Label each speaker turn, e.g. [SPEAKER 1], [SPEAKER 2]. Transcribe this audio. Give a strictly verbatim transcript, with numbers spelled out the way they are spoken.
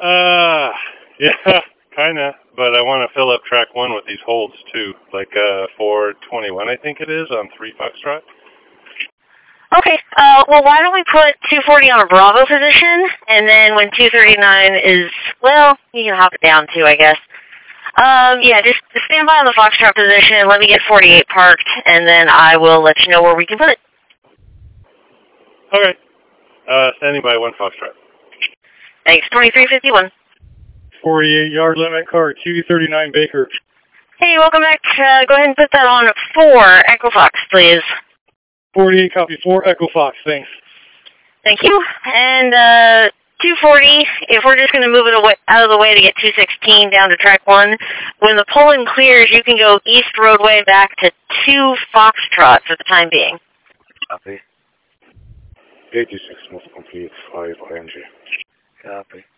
[SPEAKER 1] Uh, yeah, kind of. But I want to fill up track one with these holds, too. Like uh, four twenty-one, I think it is, on three Foxtrot.
[SPEAKER 2] Okay, uh, well, why don't we put two forty on a Bravo position, and then when two thirty-nine is, well, you can hop it down, too, I guess. Um, yeah, just, just stand by on the Foxtrot position, let me get forty-eight parked, and then I will let you know where we can put it.
[SPEAKER 1] Okay. Uh, standing by one Foxtrot.
[SPEAKER 2] Thanks, twenty-three fifty-one.
[SPEAKER 1] forty-eight yard limit car, two thirty-nine Baker.
[SPEAKER 2] Hey, welcome back. Uh, go ahead and put that on four Echo Fox, please.
[SPEAKER 1] forty-eight copy, four Echo Fox, thanks.
[SPEAKER 2] Thank you. And uh, two forty, if we're just going to move it away, out of the way to get two sixteen down to track one, when the polling clears, you can go east roadway back to two Foxtrot for the time being.
[SPEAKER 3] Copy.
[SPEAKER 4] eighty-six must complete, five I N G.
[SPEAKER 3] Copy.